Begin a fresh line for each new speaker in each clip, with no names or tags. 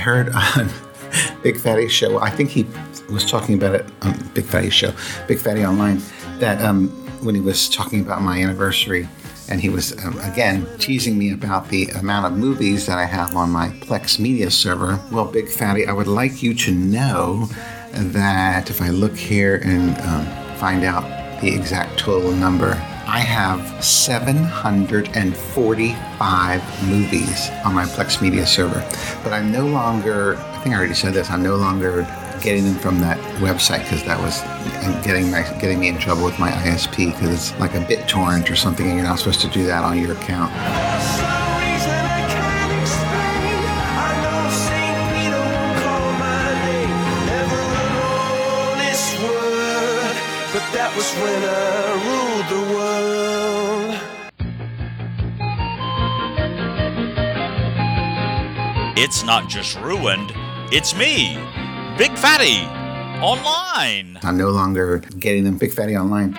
heard on Big Fatty Show, I think he was talking about it on Big Fatty Show, Big Fatty Online, that when he was talking about my anniversary, and he was, again, teasing me about the amount of movies that I have on my Plex Media server. Well, Big Fatty, I would like you to know that if I look here and find out the exact total number, I have 745 movies on my Plex Media server. But I'm no longer, I think I already said this, I'm no longer getting them from that website because that was getting me in trouble with my ISP because it's like a BitTorrent or something and you're not supposed to do that on your account.
But that was when I ruled the world.
It's not just ruined, it's me, Big Fatty Online.
I'm no longer getting them Big Fatty Online.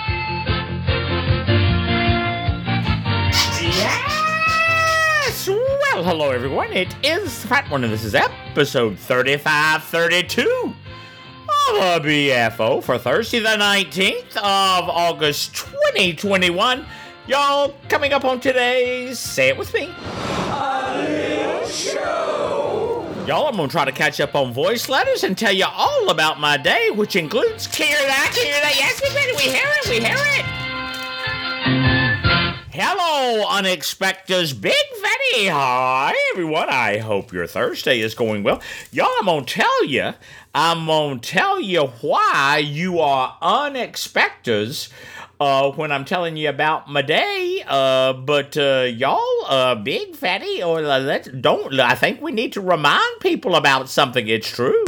Yes! Well, hello everyone, it is the Fat One and this is episode 3532 of the BFO for Thursday the 19th of August 2021. Y'all, coming up on today's Say It With Me, A Little Show. Y'all, I'm going to try to catch up on voice letters and tell you all about my day, which includes hear that. Yes, we hear it. Hello, Unexpectors, Big Fatty. Hi, everyone. I hope your Thursday is going well. Y'all, I'm going to tell you why you are Unexpectors when I'm telling you about my day, but y'all, Big Fatty, I think we need to remind people about something. It's true.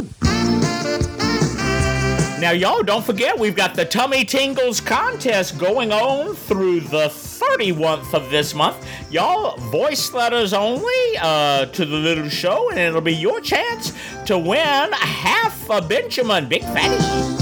Now, y'all, don't forget, we've got the Tummy Tingles contest going on through the 31th of this month. Y'all, voice letters only to the little show, and it'll be your chance to win half a Benjamin, Big Fatty.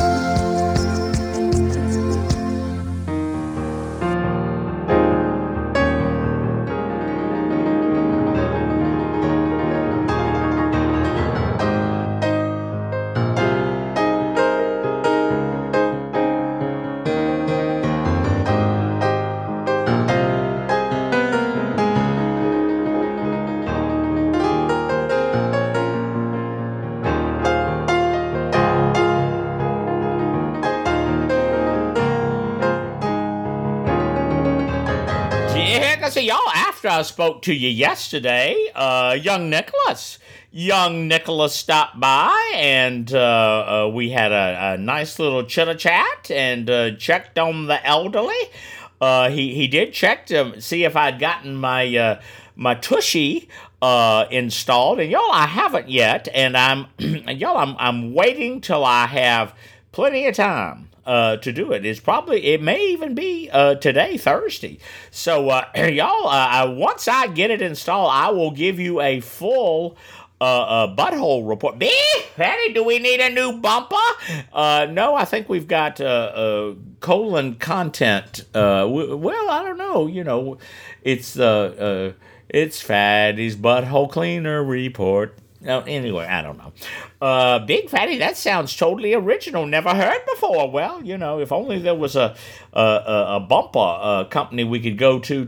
So y'all, after I spoke to you yesterday, young Nicholas stopped by, and we had a nice little chitter-chat and checked on the elderly. He did check to see if I'd gotten my Tushy installed, and y'all, I haven't yet, and I'm waiting till I have plenty of time to do it. It may even be today, Thursday. So, y'all, once I get it installed, I will give you a full butthole report. Fatty, do we need a new bumper? No, I think we've got colon content. Well, I don't know. You know, it's Fatty's butthole cleaner report. Anyway, I don't know. Big Fatty, that sounds totally original. Never heard before. Well, you know, if only there was a bumper company we could go to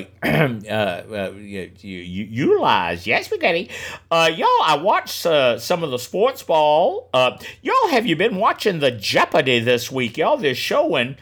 utilize. Yes, Big Fatty. Y'all, I watched some of the sports ball. Y'all, have you been watching the Jeopardy this week? Y'all, they're showing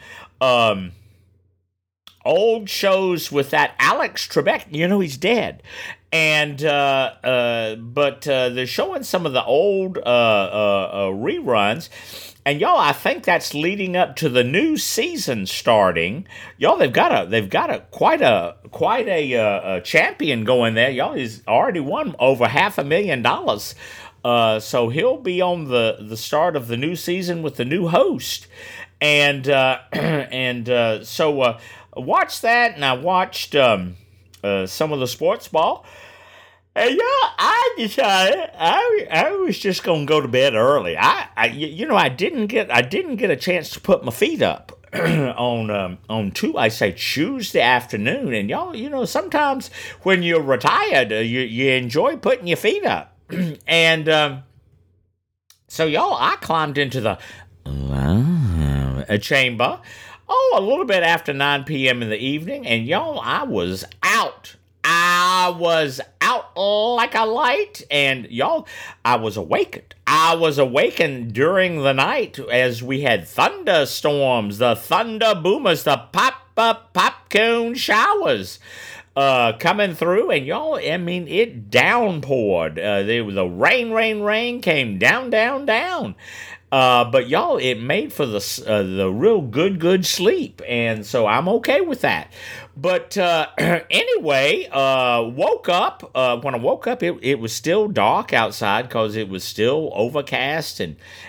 old shows with that Alex Trebek. You know, he's dead. And but they're showing some of the old reruns, and y'all, I think that's leading up to the new season starting. Y'all, they've got quite a champion going there. Y'all, he's already won over $500,000. So he'll be on the start of the new season with the new host, and so watch that, and I watched some of the sports ball. And y'all, I decided I was just gonna go to bed early. I didn't get a chance to put my feet up on Tuesday afternoon. And y'all, you know, sometimes when you're retired, you enjoy putting your feet up. And so, y'all, I climbed into the chamber, a little bit after 9 p.m. in the evening, and y'all, I was out. I was out like a light, and y'all, I was awakened. I was awakened during the night as we had thunderstorms, the thunder boomers, the popcorn showers coming through, and y'all, I mean, it downpoured. The rain came down. But y'all, it made for the real good sleep, and so I'm okay with that. But anyway, woke up. When I woke up, it was still dark outside because it was still overcast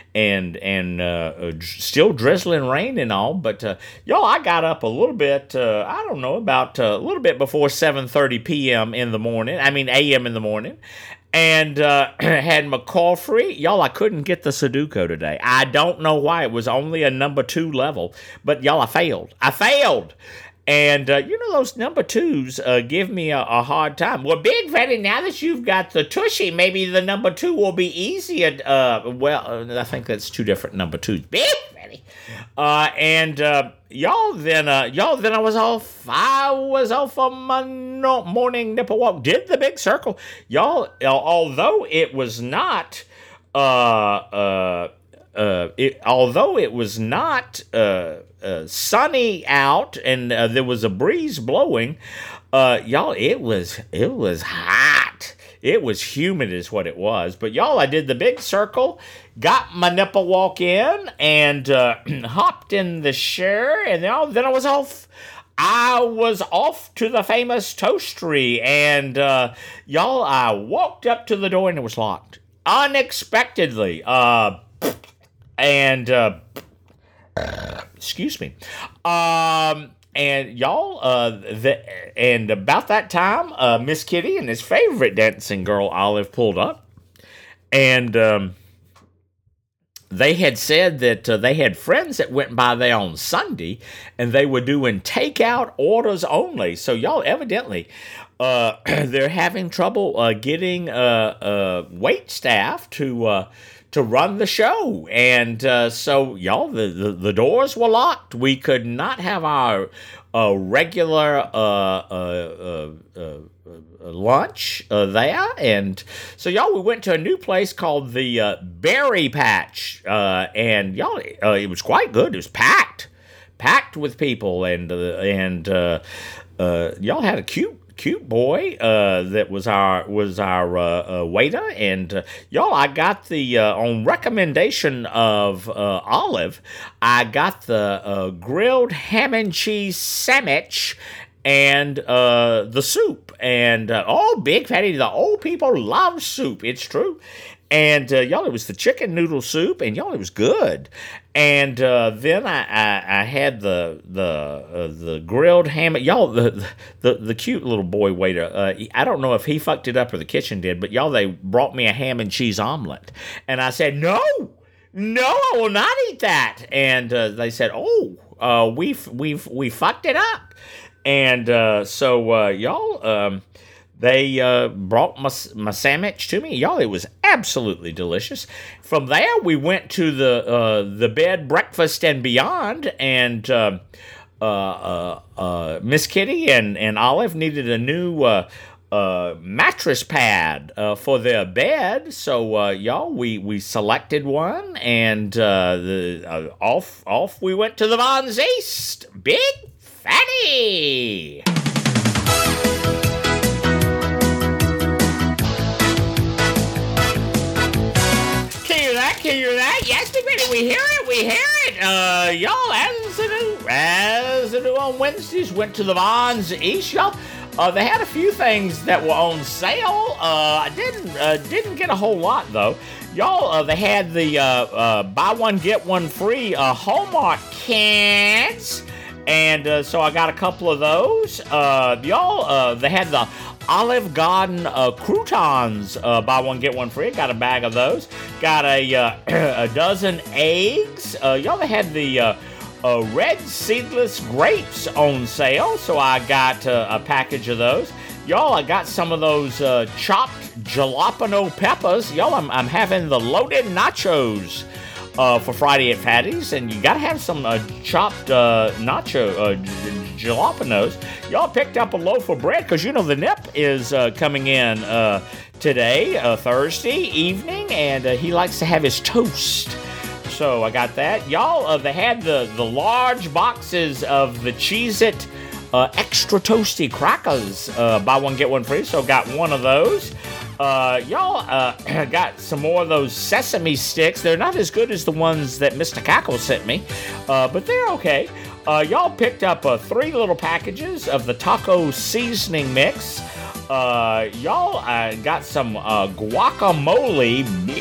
and still drizzling rain and all. But y'all, I got up a little bit. I don't know, about a little bit before 7:30 p.m. in the morning. I mean a.m. in the morning. And had my coffee. Y'all, I couldn't get the Sudoku today. I don't know why. It was only a number 2 level. But y'all, I failed. And you know, those number 2s give me a hard time. Well, Big Fatty, now that you've got the Tushy, maybe the number 2 will be easier. I think that's 2 different number 2s. Big Fatty. Y'all, then I was off. I was off on my morning nipple walk. Did the big circle. Y'all, although it was not, sunny out and there was a breeze blowing, y'all, it was hot. It was humid is what it was. But y'all, I did the big circle, got my nipple walk in, and hopped in the chair, and then I was off. I was off to the famous toastery, and y'all, I walked up to the door, and it was locked. Unexpectedly. Excuse me. And y'all, and about that time, Miss Kitty and his favorite dancing girl, Olive, pulled up. And they had said that they had friends that went by there on Sunday, and they were doing takeout orders only. So y'all, evidently, they're having trouble getting wait staff to run the show. And so, y'all, the doors were locked. We could not have our regular lunch there. And so, y'all, we went to a new place called the Berry Patch. And, y'all, it was quite good. It was packed with people. And y'all had a cute boy that was our waiter, and y'all, I got the on recommendation of Olive, I got the grilled ham and cheese sandwich and the soup, and Big Fatty, the old people love soup. It's true. And y'all, it was the chicken noodle soup, and y'all, it was good. And then I had the grilled ham. Y'all, the cute little boy waiter. I don't know if he fucked it up or the kitchen did, but y'all, they brought me a ham and cheese omelet, and I said no, I will not eat that. And they said, we fucked it up. And so y'all. They brought my sandwich to me. Y'all, it was absolutely delicious. From there, we went to the bed, breakfast, and beyond. And Miss Kitty and Olive needed a new mattress pad for their bed. So, y'all, we selected one. And off we went to the Vons East. Big Fatty! Hear that? Yes, we hear it. Y'all, as they do on Wednesdays, went to the Vons East, y'all. They had a few things that were on sale. I didn't get a whole lot though. Y'all, they had the buy one get one free Hallmark cans, and so I got a couple of those. Y'all, they had the Olive Garden croutons, buy one get one free. Got a bag of those. Got a dozen eggs. Y'all, they had the red seedless grapes on sale, so I got a package of those. Y'all, I got some of those chopped jalapeno peppers. Y'all, I'm having the loaded nachos for Friday at Fatty's, and you gotta have some chopped jalapenos. Y'all picked up a loaf of bread because you know the Nip is coming in today, Thursday evening, and he likes to have his toast. So I got that. Y'all, they had the large boxes of the Cheez-It extra toasty crackers, buy one get one free, so got one of those. Y'all got some more of those sesame sticks. They're not as good as the ones that Mr. Cackle sent me, but they're okay. Y'all picked up 3 little packages of the taco seasoning mix. Y'all got some guacamole.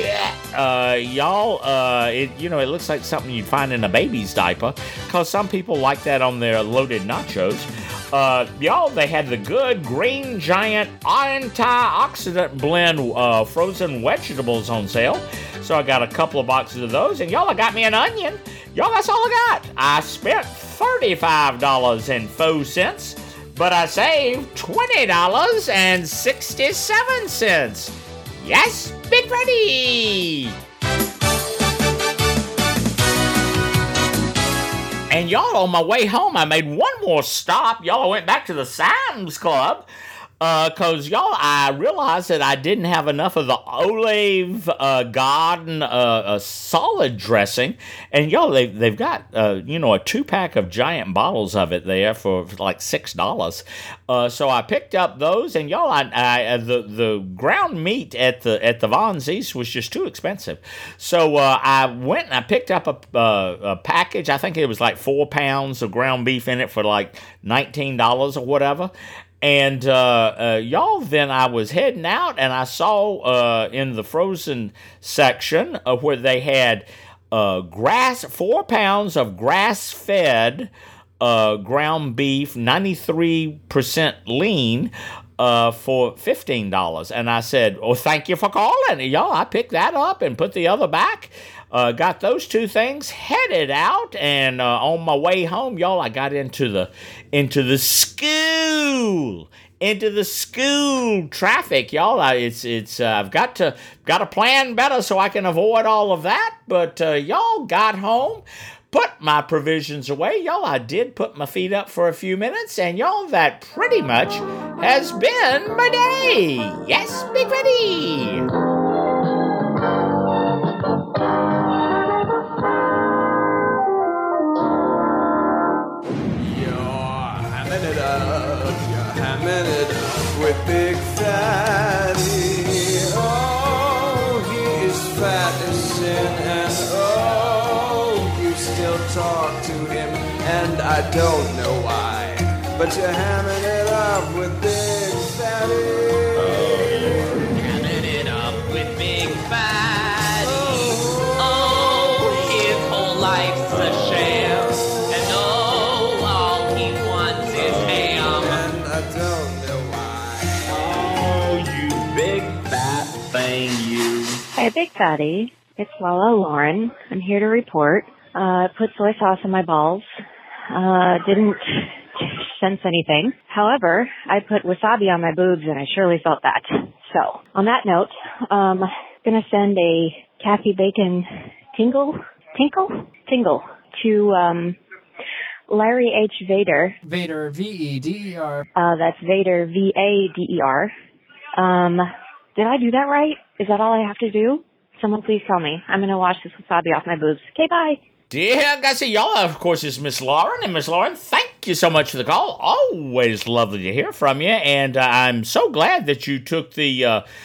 It looks like something you'd find in a baby's diaper, because some people like that on their loaded nachos. Y'all, they had the good Green Giant antioxidant blend frozen vegetables on sale. So I got a couple of boxes of those, and y'all, I got me an onion. Y'all, that's all I got. I spent $35.04. But I saved $20.67. Yes, Big Freddy! And y'all, on my way home, I made one more stop. Y'all, I went back to the Sam's Club. Because, y'all, I realized that I didn't have enough of the Olive Garden solid dressing. And, y'all, they've got, a 2-pack of giant bottles of it there for like $6. So I picked up those. And, y'all, the ground meat at the Von Z's was just too expensive. So I went and I picked up a package. I think it was like 4 pounds of ground beef in it for like $19 or whatever. And, y'all, then I was heading out, and I saw in the frozen section where they had 4 pounds of grass-fed ground beef, 93% lean, for $15. And I said, oh, thank you for calling. Y'all, I picked that up and put the other back. Got those 2 things, headed out, and on my way home, y'all, I got into the school traffic, y'all. I've got to plan better so I can avoid all of that. But y'all, got home, put my provisions away, y'all. I did put my feet up for a few minutes, and y'all, that pretty much has been my day. Yes, Big Freddy.
Hamming it up with Big Fatty. Oh, he is fat as sin, and oh, you still talk to him, and I don't know why, but you're hamming it up with Big Fatty. Oh, hamming it up with Big Fatty. Oh, his whole life's a sham.
Hi, Big Fatty. It's Lala Lauren. I'm here to report. Put soy sauce in my balls. Didn't sense anything. However, I put wasabi on my boobs, and I surely felt that. So, on that note, gonna send a Kathy Bacon tingle to Larry H. Vader.
Vader, V-E-D-E-R.
That's Vader, V-A-D-E-R. Did I do that right? Is that all I have to do? Someone please tell me. I'm going to wash this wasabi off my boobs. Okay, bye.
Yeah, guys, y'all, of course, is Miss Lauren. And Miss Lauren, thank you so much for the call. Always lovely to hear from you. And I'm so glad that you took the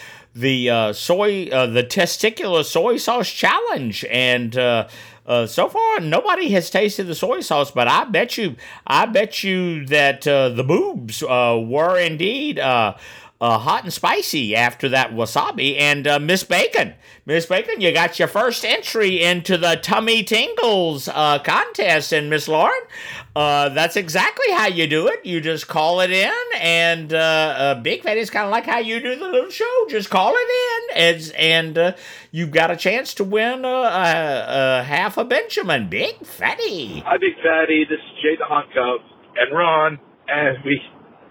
testicular soy sauce challenge. And so far, nobody has tasted the soy sauce, but I bet you that the boobs were indeed hot and spicy after that wasabi. And Miss Bacon, you got your first entry into the Tummy Tingles contest. And Miss Lauren, that's exactly how you do it. You just call it in, and Big Fatty is kind of like how you do the little show. Just call it in, and you've got a chance to win half a Benjamin. Big Fatty.
Hi, Big Fatty. This is Jay the Hot Cub and Ron, and we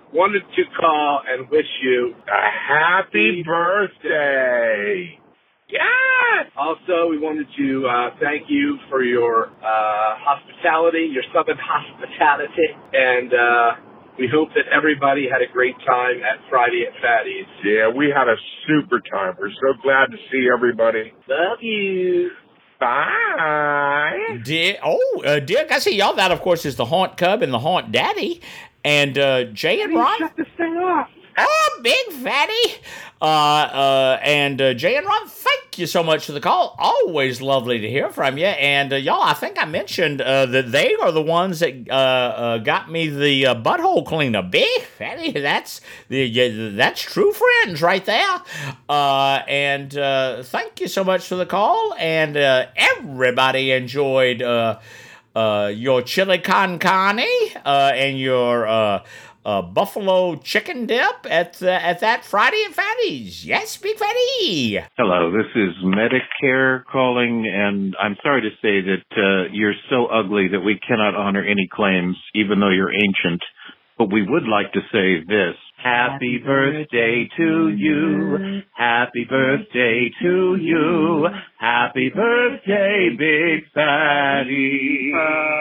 wanted to call and wish you a happy birthday. Yes! Also, we wanted to thank you for your hospitality, your Southern hospitality, and we hope that everybody had a great time at Friday at Fatty's.
Yeah, we had a super time. We're so glad to see everybody.
Love you.
Bye.
Dear Gussie, y'all, that, of course, is the Haunt Cub and the Haunt Daddy. And Jay and Ron.
Shut this thing off.
Oh, Big Fatty. And Jay and Ron, thank you so much for the call. Always lovely to hear from you. And y'all, I think I mentioned that they are the ones that got me the butthole cleaner. Big Fatty, that's true friends right there. And thank you so much for the call. And everybody enjoyed your chili con carne and your buffalo chicken dip at that Friday at Fatty's. Yes, Big Fatty.
Hello, this is Medicare calling, and I'm sorry to say that you're so ugly that we cannot honor any claims, even though you're ancient. But we would like to say this. Happy birthday to you. Happy birthday to you. Happy birthday, Big Fatty.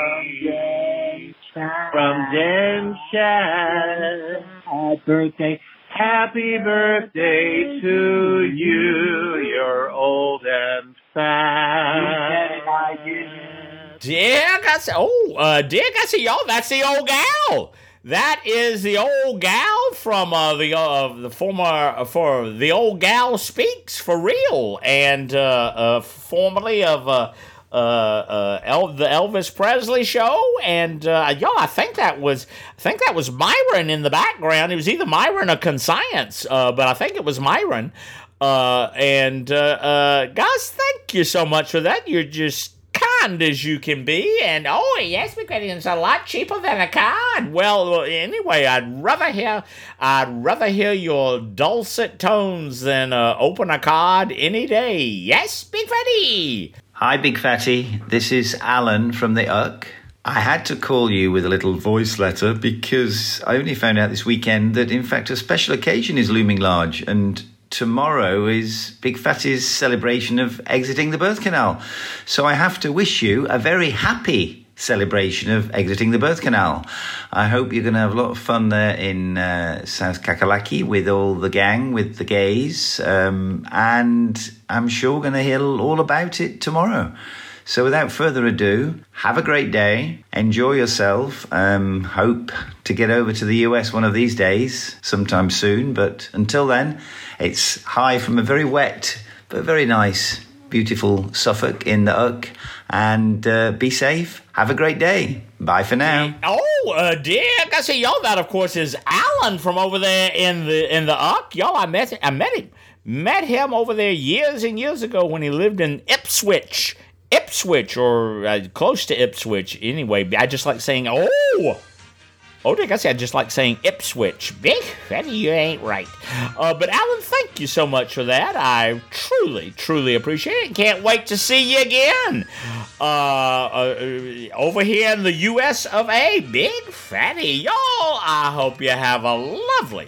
From Dan Shad. Happy birthday. Happy birthday to you. You're old and fat.
Dear Gussie. Dear Gussie, y'all, that's the old gal. That is the old gal from the former for the old gal speaks for real, and formerly of the Elvis Presley show, and y'all, I think that was Myron in the background. It was either Myron or Conscience, but I think it was Myron. And Gus, thank you so much for that. You're just kind as you can be, and yes, because it's a lot cheaper than a card. Well, anyway, I'd rather hear your dulcet tones than open a card any day. Yes, Big Fatty.
Hi, Big Fatty. This is Alan from the UC. I had to call you with a little voice letter because I only found out this weekend that, in fact, a special occasion is looming large, and tomorrow is Big Fatty's celebration of exiting the birth canal. So I have to wish you a very happy celebration of exiting the birth canal. I hope you're going to have a lot of fun there in South Kakalaki with all the gang, with the gays, and I'm sure we're going to hear all about it tomorrow. So without further ado, have a great day, enjoy yourself, hope to get over to the US one of these days, sometime soon, but until then, it's hi from a very wet but very nice, beautiful Suffolk in the UC, and be safe, have a great day, bye for now.
Dear Gussie, y'all, that of course is Alan from over there in the UC. Y'all, I met him over there years and years ago when he lived in Ipswich, or close to Ipswich. Anyway, I just like saying, Dick, I just like saying Ipswich. Big Fatty, you ain't right. But Alan, thank you so much for that. I truly, truly appreciate it. Can't wait to see you again over here in the US of A. Big Fatty, y'all, I hope you have a lovely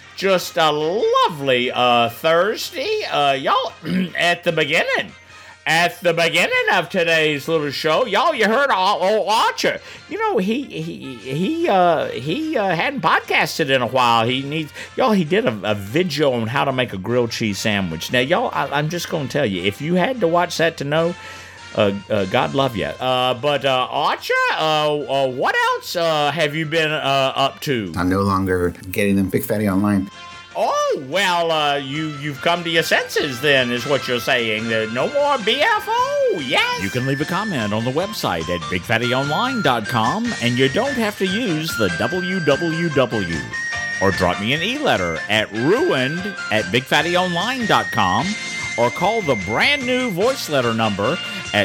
Thursday. Y'all, at the beginning of today's little show, y'all, you heard old Archer. You know, he hadn't podcasted in a while. He did a video on how to make a grilled cheese sandwich. Now, y'all, I'm just going to tell you, if you had to watch that to know, God love you. But Archer, what else have you been up to?
I'm no longer getting them Big Fatty online.
Oh, well, you've come to your senses then, is what you're saying. No more BFO, yes.
You can leave a comment on the website at BigFattyOnline.com, and you don't have to use the www. Or drop me an e-letter at ruined@BigFattyOnline.com, or call the brand new voice letter number at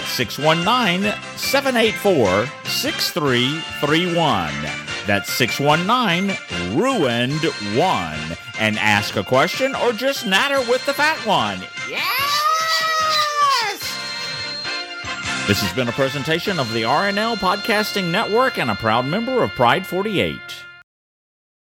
619-784-6331. That's 619-RUINED-1. And ask a question or just natter with the fat one.
Yes!
This has been a presentation of the RNL Podcasting Network and a proud member of Pride 48.